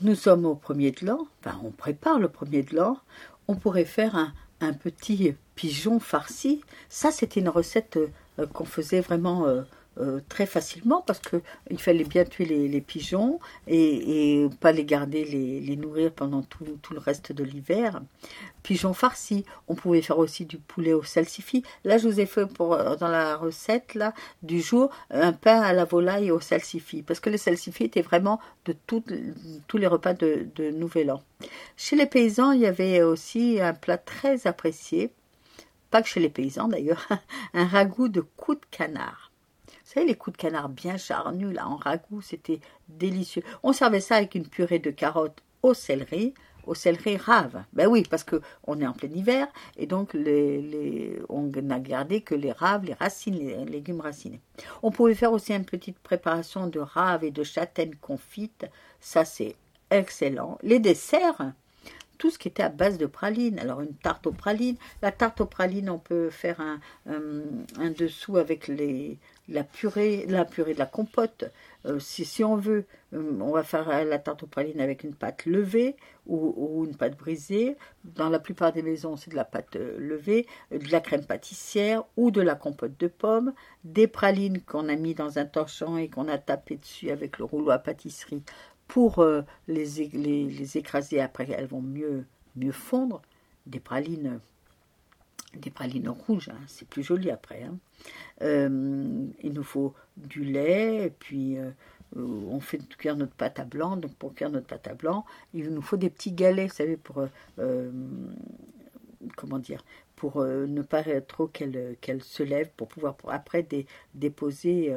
nous sommes au premier de l'an, enfin on prépare le premier de l'an, on pourrait faire un petit pigeon farci. Ça, c'était une recette qu'on faisait vraiment très facilement parce qu'il fallait bien tuer les pigeons et pas les garder, les nourrir pendant tout le reste de l'hiver. Pigeon farci, on pouvait faire aussi du poulet au salsifis. Là, je vous ai fait dans la recette là, du jour un pain à la volaille au salsifis parce que le salsifis était vraiment de tous les repas de Nouvel An. Chez les paysans, il y avait aussi un plat très apprécié, pas que chez les paysans d'ailleurs, un ragoût de coups de canard. Vous savez, les coups de canard bien charnus, là, en ragoût, c'était délicieux. On servait ça avec une purée de carottes au céleri rave. Ben oui, parce qu'on est en plein hiver, et donc on n'a gardé que les raves, les racines, les légumes racinés. On pouvait faire aussi une petite préparation de raves et de châtaignes confites. Ça, c'est excellent. Les desserts, tout ce qui était à base de praline. Alors une tarte aux pralines. La tarte aux pralines, on peut faire un dessous avec la purée de la compote. Si on veut, on va faire la tarte aux pralines avec une pâte levée ou une pâte brisée. Dans la plupart des maisons, c'est de la pâte levée, de la crème pâtissière ou de la compote de pommes, des pralines qu'on a mis dans un torchon et qu'on a tapé dessus avec le rouleau à pâtisserie pour les écraser. Après, elles vont mieux fondre. Des pralines rouges, hein, c'est plus joli après. Hein. Il nous faut du lait, et puis on fait cuire notre pâte à blanc. Donc pour cuire notre pâte à blanc, il nous faut des petits galets, vous savez, pour pour ne pas trop qu'elle se lève, pour pouvoir après déposer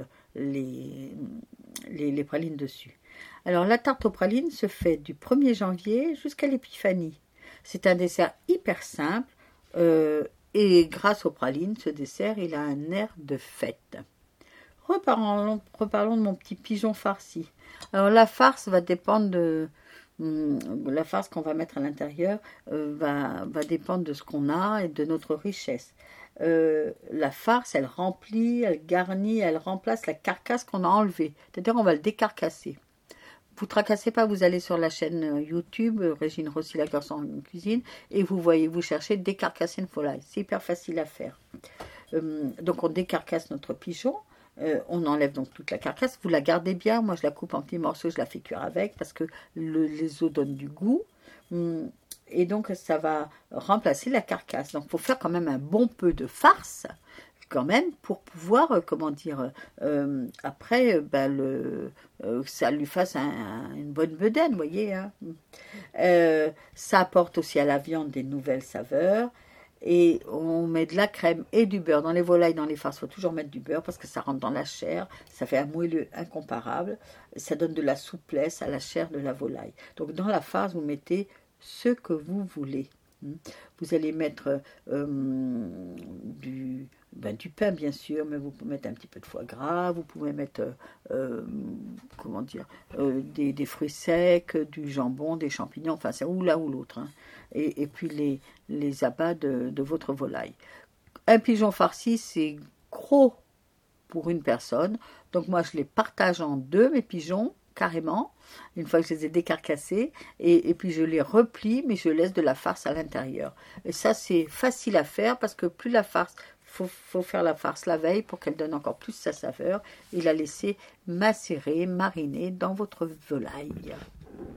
les pralines dessus. Alors la tarte aux pralines se fait du 1er janvier jusqu'à l'épiphanie. C'est un dessert hyper simple et grâce aux pralines, ce dessert, il a un air de fête. Reparlons de mon petit pigeon farci. Alors la farce va dépendre de... La farce qu'on va mettre à l'intérieur va dépendre de ce qu'on a et de notre richesse. La farce, elle remplit, elle garnit, elle remplace la carcasse qu'on a enlevée. C'est-à-dire on va le décarcasser. Vous ne tracassez pas, vous allez sur la chaîne YouTube, Régine Rossi, la garçon en cuisine, et vous cherchez décarcasser une volaille. C'est hyper facile à faire. Donc on décarcasse notre pigeon, on enlève donc toute la carcasse, vous la gardez bien, moi je la coupe en petits morceaux, je la fais cuire avec, parce que les os donnent du goût, et donc ça va remplacer la carcasse. Donc il faut faire quand même un bon peu de farce, quand même, pour pouvoir, après, ça lui fasse une bonne bedaine, vous voyez. Hein. Ça apporte aussi à la viande des nouvelles saveurs. Et on met de la crème et du beurre. Dans les volailles, dans les farces, il faut toujours mettre du beurre parce que ça rentre dans la chair. Ça fait un moelleux incomparable. Ça donne de la souplesse à la chair de la volaille. Donc dans la farce, vous mettez ce que vous voulez. Vous allez mettre du pain bien sûr, mais vous pouvez mettre un petit peu de foie gras, vous pouvez mettre des fruits secs, du jambon, des champignons, enfin c'est ou l'un ou l'autre. Hein. Et puis les abats de votre volaille. Un pigeon farci, c'est gros pour une personne, donc moi je les partage en deux, mes pigeons, carrément, une fois que je les ai décarcassés, et puis je les replie, mais je laisse de la farce à l'intérieur. Et ça, c'est facile à faire, parce que plus la farce, faut faire la farce la veille pour qu'elle donne encore plus sa saveur, et la laisser macérer, mariner dans votre volaille.